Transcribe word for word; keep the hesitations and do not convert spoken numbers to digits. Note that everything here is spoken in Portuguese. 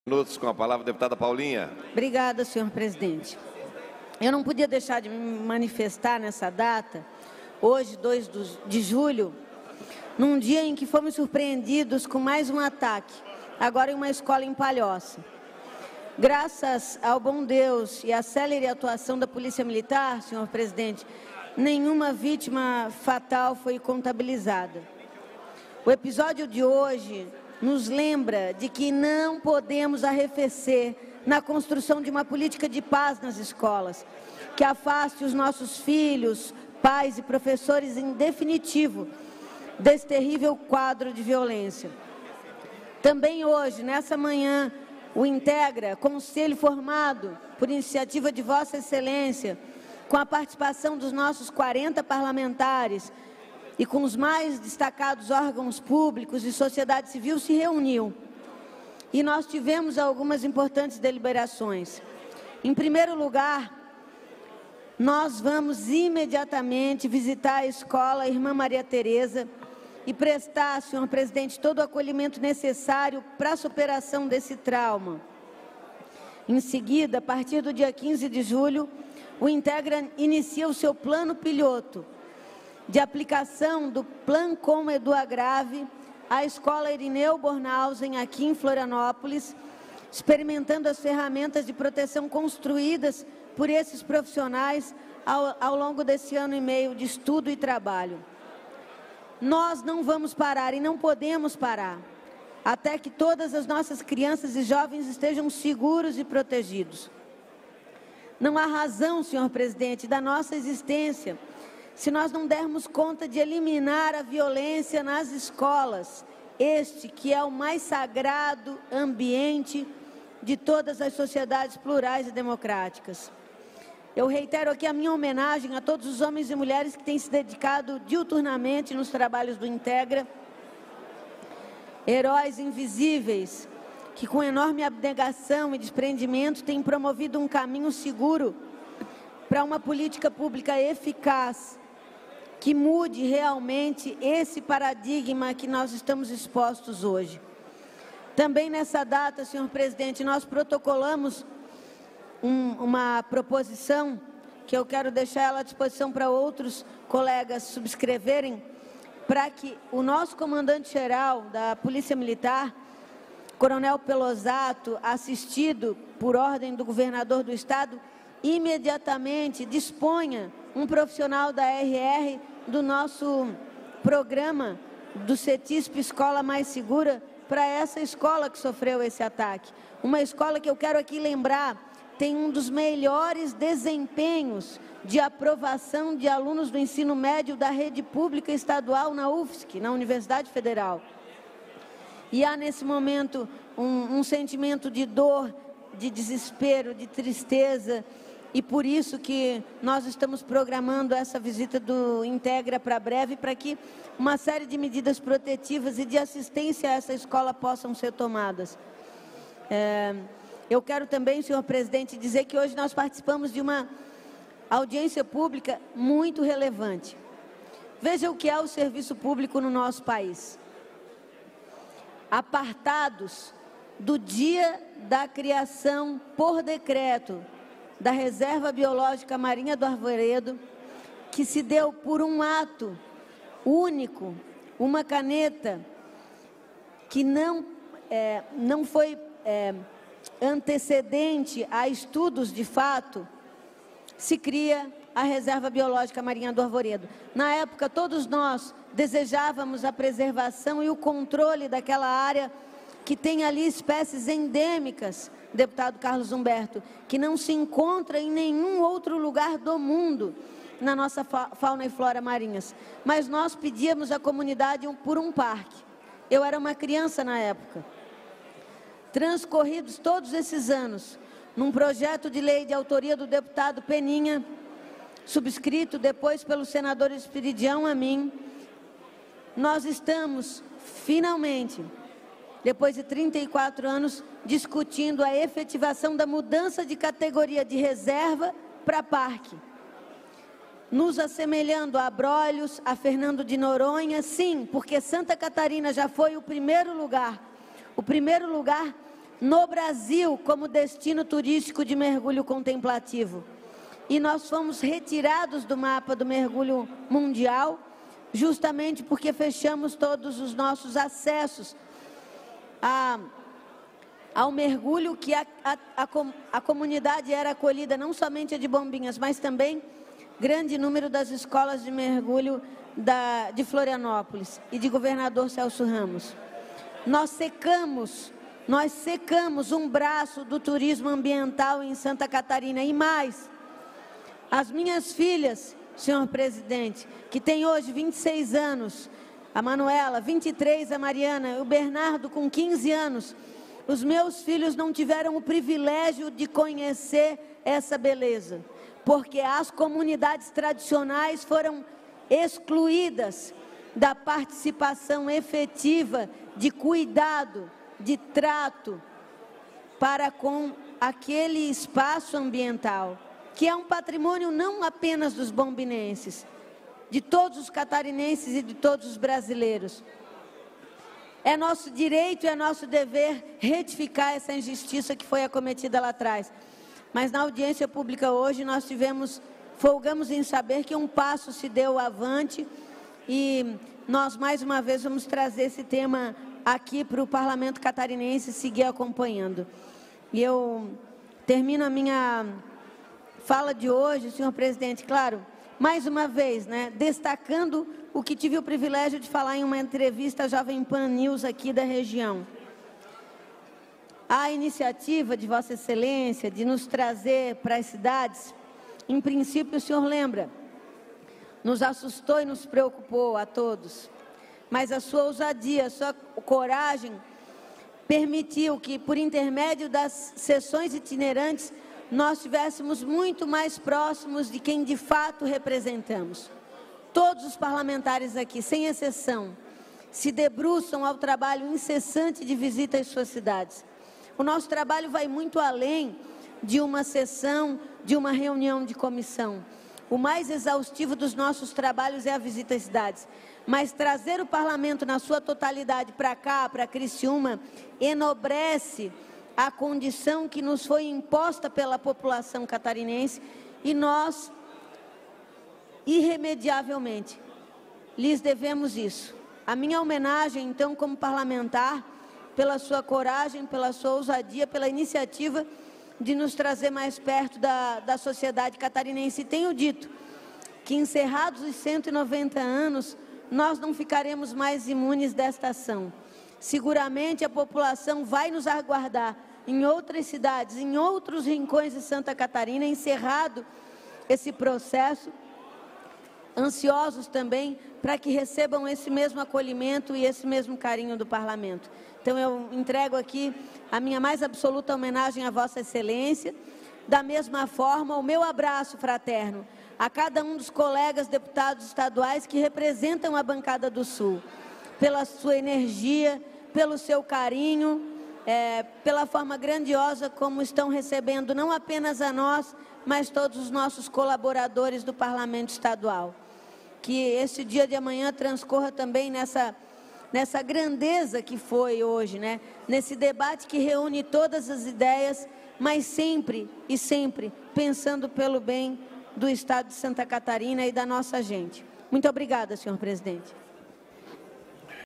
Minutos com a palavra, deputada Paulinha. Obrigada, senhor presidente. Eu não podia deixar de me manifestar nessa data, hoje, dois de julho, num dia em que fomos surpreendidos com mais um ataque, agora em uma escola em Palhoça. Graças ao bom Deus e à célere atuação da Polícia Militar, senhor presidente, nenhuma vítima fatal foi contabilizada. O episódio de hoje nos lembra de que não podemos arrefecer na construção de uma política de paz nas escolas, que afaste os nossos filhos, pais e professores, em definitivo, desse terrível quadro de violência. Também hoje, nessa manhã, o Integra, conselho formado por iniciativa de Vossa Excelência, com a participação dos nossos quarenta parlamentares, e com os mais destacados órgãos públicos e sociedade civil, se reuniu. E nós tivemos algumas importantes deliberações. Em primeiro lugar, nós vamos imediatamente visitar a escola Irmã Maria Tereza e prestar, senhor presidente, todo o acolhimento necessário para a superação desse trauma. Em seguida, a partir do dia quinze de julho, o Integra inicia o seu plano piloto de aplicação do Plancom Eduagrave à Escola Irineu Bornhausen, aqui em Florianópolis, experimentando as ferramentas de proteção construídas por esses profissionais ao, ao longo desse ano e meio de estudo e trabalho. Nós não vamos parar e não podemos parar, até que todas as nossas crianças e jovens estejam seguros e protegidos. Não há razão, senhor presidente, da nossa existência se nós não dermos conta de eliminar a violência nas escolas, este que é o mais sagrado ambiente de todas as sociedades plurais e democráticas. Eu reitero aqui a minha homenagem a todos os homens e mulheres que têm se dedicado diuturnamente nos trabalhos do Integra, heróis invisíveis, que com enorme abnegação e desprendimento têm promovido um caminho seguro para uma política pública eficaz, que mude realmente esse paradigma que nós estamos expostos hoje. Também nessa data, senhor presidente, nós protocolamos um, uma proposição, que eu quero deixar ela à disposição para outros colegas subscreverem, para que o nosso comandante-geral da Polícia Militar, Coronel Pelosato, assistido por ordem do governador do Estado, imediatamente disponha um profissional da R R do nosso programa do CETISP Escola Mais Segura para essa escola que sofreu esse ataque. Uma escola que eu quero aqui lembrar tem um dos melhores desempenhos de aprovação de alunos do ensino médio da rede pública estadual na U F S C, na Universidade Federal. E há nesse momento um, um sentimento de dor, de desespero, de tristeza, e por isso que nós estamos programando essa visita do Integra para breve, para que uma série de medidas protetivas e de assistência a essa escola possam ser tomadas. É, eu quero também, senhor presidente, dizer que hoje nós participamos de uma audiência pública muito relevante. Veja o que é o serviço público no nosso país. Apartados do dia da criação por decreto da Reserva Biológica Marinha do Arvoredo, que se deu por um ato único, uma caneta que não, é, não foi é, antecedente a estudos de fato, se cria a Reserva Biológica Marinha do Arvoredo. Na época, todos nós desejávamos a preservação e o controle daquela área que tem ali espécies endêmicas, deputado Carlos Humberto, que não se encontra em nenhum outro lugar do mundo na nossa fauna e flora marinhas. Mas nós pedíamos à comunidade um, por um parque. Eu era uma criança na época. Transcorridos todos esses anos, num projeto de lei de autoria do deputado Peninha, subscrito depois pelo senador Espiridião Amin, nós estamos, finalmente, depois de trinta e quatro anos, discutindo a efetivação da mudança de categoria de reserva para parque. Nos assemelhando a Abrolhos, a Fernando de Noronha, sim, porque Santa Catarina já foi o primeiro lugar, o primeiro lugar no Brasil como destino turístico de mergulho contemplativo. E nós fomos retirados do mapa do mergulho mundial, justamente porque fechamos todos os nossos acessos a, ao mergulho, que a, a, a, a comunidade era acolhida, não somente a de Bombinhas, mas também grande número das escolas de mergulho da, de Florianópolis e de Governador Celso Ramos. Nós secamos, nós secamos um braço do turismo ambiental em Santa Catarina. E mais, as minhas filhas, senhor presidente, que tem hoje vinte e seis anos, a Manuela, vinte e três, a Mariana, o Bernardo com quinze anos, os meus filhos não tiveram o privilégio de conhecer essa beleza, porque as comunidades tradicionais foram excluídas da participação efetiva de cuidado, de trato para com aquele espaço ambiental, que é um patrimônio não apenas dos bombinenses, de todos os catarinenses e de todos os brasileiros. É nosso direito e é nosso dever retificar essa injustiça que foi acometida lá atrás. Mas na audiência pública hoje nós tivemos, folgamos em saber que um passo se deu avante e nós mais uma vez vamos trazer esse tema aqui para o Parlamento Catarinense seguir acompanhando. E eu termino a minha fala de hoje, senhor presidente, claro, mais uma vez, né, destacando o que tive o privilégio de falar em uma entrevista à Jovem Pan News aqui da região. A iniciativa de Vossa Excelência de nos trazer para as cidades, em princípio, o senhor lembra, nos assustou e nos preocupou a todos, mas a sua ousadia, a sua coragem permitiu que, por intermédio das sessões itinerantes, nós estivéssemos muito mais próximos de quem de fato representamos. Todos os parlamentares aqui, sem exceção, se debruçam ao trabalho incessante de visita às suas cidades. O nosso trabalho vai muito além de uma sessão, de uma reunião de comissão. O mais exaustivo dos nossos trabalhos é a visita às cidades. Mas trazer o parlamento na sua totalidade para cá, para Criciúma, enobrece a condição que nos foi imposta pela população catarinense e nós, irremediavelmente, lhes devemos isso. A minha homenagem, então, como parlamentar, pela sua coragem, pela sua ousadia, pela iniciativa de nos trazer mais perto da, da sociedade catarinense. E tenho dito que, encerrados os cento e noventa anos, nós não ficaremos mais imunes desta ação. Seguramente a população vai nos aguardar em outras cidades, em outros rincões de Santa Catarina, encerrado esse processo, ansiosos também para que recebam esse mesmo acolhimento e esse mesmo carinho do parlamento. Então eu entrego aqui a minha mais absoluta homenagem a Vossa Excelência, da mesma forma o meu abraço fraterno a cada um dos colegas deputados estaduais que representam a bancada do Sul, pela sua energia, pelo seu carinho, é, pela forma grandiosa como estão recebendo não apenas a nós, mas todos os nossos colaboradores do Parlamento Estadual. Que esse dia de amanhã transcorra também nessa, nessa grandeza que foi hoje, né? Nesse debate que reúne todas as ideias, mas sempre e sempre pensando pelo bem do Estado de Santa Catarina e da nossa gente. Muito obrigada, senhor presidente.